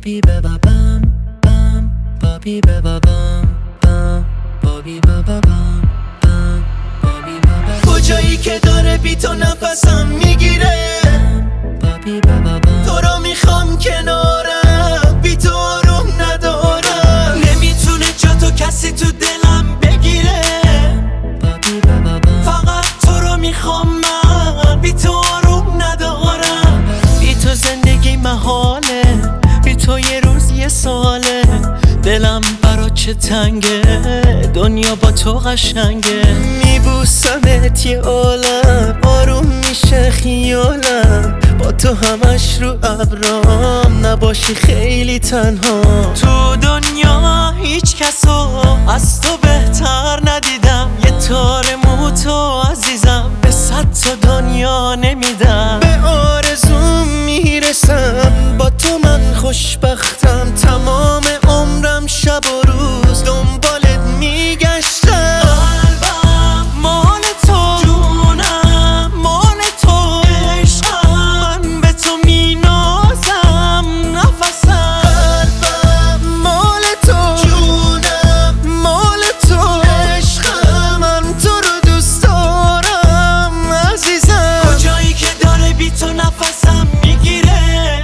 Bobby baba bam bam, Bobby baba bam bam, Bobby baba bam bam, Bobby baba. کجایی که داره بی تو نفسم میگیره، Bobby baba bam. تو رو میخوام کنارم، بی تو آروم ندارم. نمیتونه جا تو کسی تو دلم بگیره، Bobby baba bam. فقط تو رو میخوام من، بی تو آروم ندارم. بی تو زندگی محاله، بی تو یه روز یه ساله. دلم برا چه تنگه، دنیا با تو قشنگه. میبوسمت یه عالم، آروم میشه خیالم. با تو همش رو ابرام، نباشی خیلی تنها. تو دنیا هیچ کسو از تو بهتر ندیدم. یه تار مو تو عزیزم، به 100 تا دنیا نمیدم. به آرزوم میرسم، با تو من خوشبختم. تمام عمرم شب و روز دنبالت میگشتم. قلبم مال تو، جونم مال تو، عشقم من به تو مینازم نفسم. قلبم مال تو، جونم مال تو، عشقم من تو رو دوست دارم عزیزم. کجایی که داره بی تو نفسم میگیره،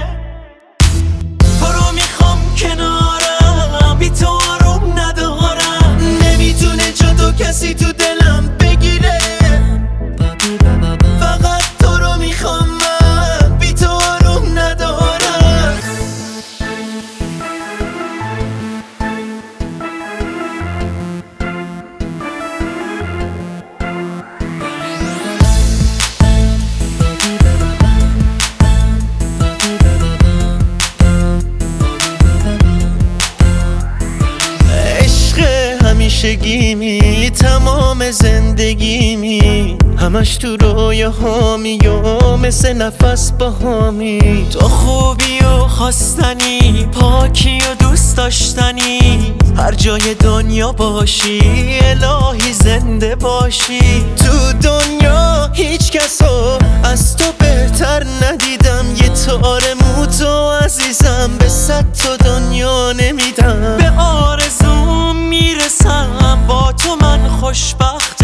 تو رو میخوام کنارم، بی تو آروم ندارم. نمیتونه جا تو کسی تو دلم بگیره، Bobby baba bam. فقط تو رو میخوام من، بی تو آروم ندارم. عشق همیشگیمی، تمام زندگیمی. همش تو رویاهامی و مثل نفس باهامی. تو خوبی و خواستنی، پاکی و دوست داشتنی. هر جای دنیا باشی، الهی زنده باشی. تو دنیا هیچ کسو از تو بهتر ندیدم. یه تار مو تو عزیزم، به 100 تا دنیا نمیدم. به آرزوم میرسم، با تو من خوشبختم.